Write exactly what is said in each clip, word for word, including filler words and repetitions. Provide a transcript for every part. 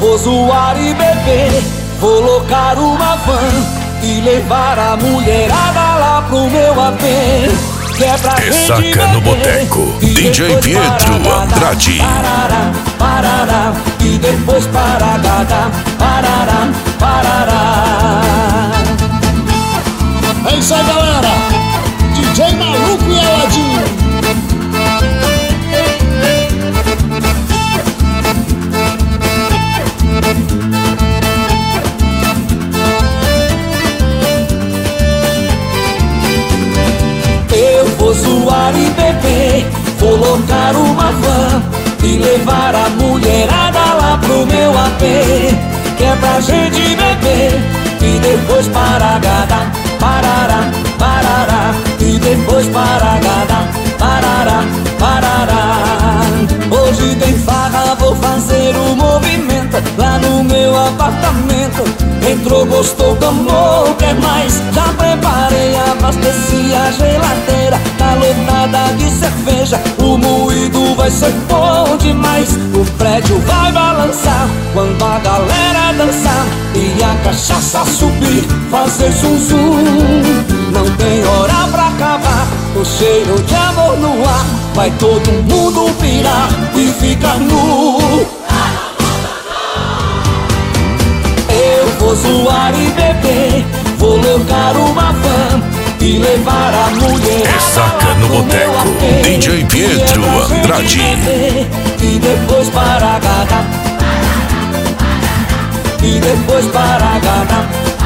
vou zoar e beber, vou locar uma van e levar a mulherada lá pro meu A P. Que é pra Ressaca gente no beber, Boteco, e D J depois Pietro parará, Andrade. Parará, parará, e depois parará, parará, parará. É isso aí, galera. D J Maluco e Aladinho. Eu vou zoar e beber, vou locar uma van e levar a mulherada lá pro meu A P. Que é pra gente beber e depois parará, parará, parará, e depois parará, parará, parará. Hoje tem farra, vou fazer o movimento lá no meu apartamento. Entrou, gostou, amor, quer mais? Já preparei, abasteci a geladeira, tá lotada de cerveja. O moído vai ser bom demais, o prédio vai balançar quando a galera dançar e a cachaça subir, fazer zum zum. Não tem hora pra acabar, o cheiro de amor no ar, vai todo mundo pirar e ficar nu. Vou zoar e beber, vou locar uma van e levar a mulher. Ressaca no Boteco, D J Pietro Andrade. E depois parará, e depois parará,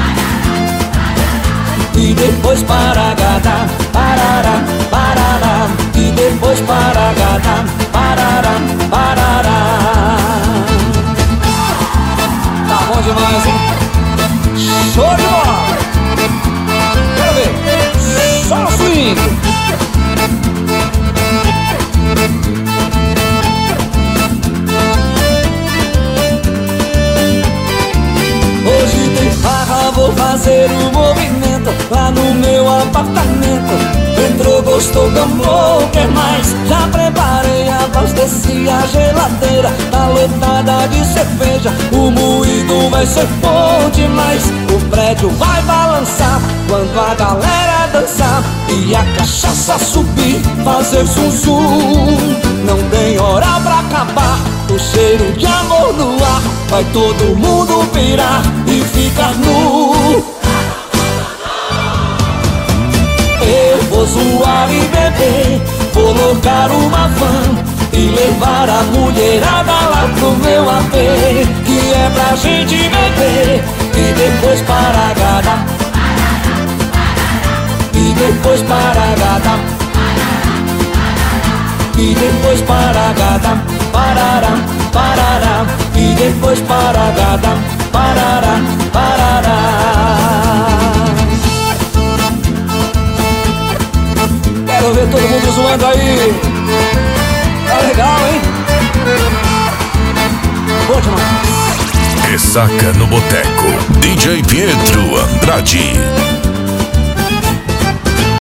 e depois parará, parará, parará, e depois parará, parará, parará. Tá bom demais, hein? Show de bola! Quero ver! Só o swing! Hoje tem farra, vou fazer o movimento lá no meu apartamento. Entrou, gostou, amor, quer mais? Já preparei, abasteci a geladeira, tá lotada de cerveja. O moído vai ser bom demais, o prédio vai balançar quando a galera dançar e a cachaça subir, fazer zum zum. Não tem hora pra acabar, o cheiro de amor no ar, vai todo mundo pirar e ficar nu. Eu vou zoar e beber, vou locar uma van e levar a mulherada lá pro meu A P. Que é pra gente beber e depois parará, e depois parará, e depois parará, parará, parará, e depois parará, parará, parará. Quero ver todo mundo zoando aí. Tá legal, hein? Bom demais. Ressaca no Boteco, D J Pietro Andrade.